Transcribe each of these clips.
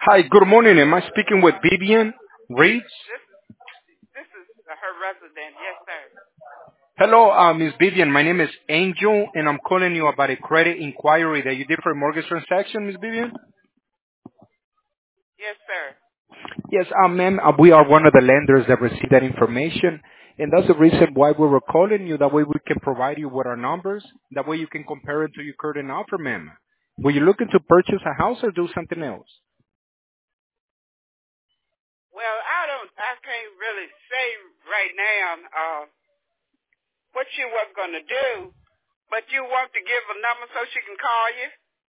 Hi, good morning. Am I speaking with Vivian Reeds? This is her resident. Yes, sir. Hello, Miss Vivian. My name is Angel, and I'm calling you about a credit inquiry that you did for a mortgage transaction, Miss Vivian. Yes, sir. Yes, ma'am. We are one of the lenders that received that information, and that's the reason why we were calling you. That way, we can provide you with our numbers. That way, you can compare it to your current offer, ma'am. Were you looking to purchase a house or do something else? Well, I can't really say right now what you was gonna do, but you want to give a number so she can call you.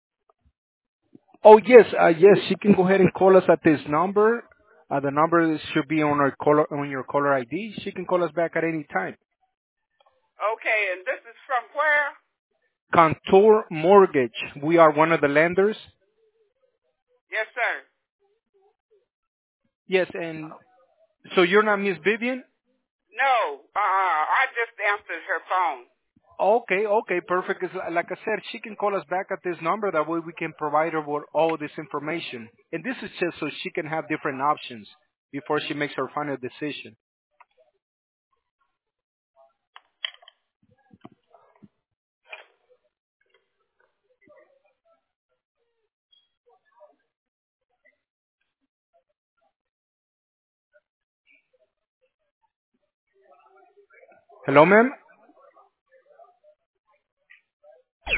Oh yes, yes. She can go ahead and call us at this number. The number should be on our caller on your caller ID. She can call us back at any time. Okay, and this is from where? Contour Mortgage. We are one of the lenders. Yes, sir. Yes, and so you're not Miss Vivian? No, I just answered her phone. Okay, okay, perfect. 'Cause like I said, she can call us back at this number. That way we can provide her with all this information. And this is just so she can have different options before she makes her final decision. Hello, ma'am?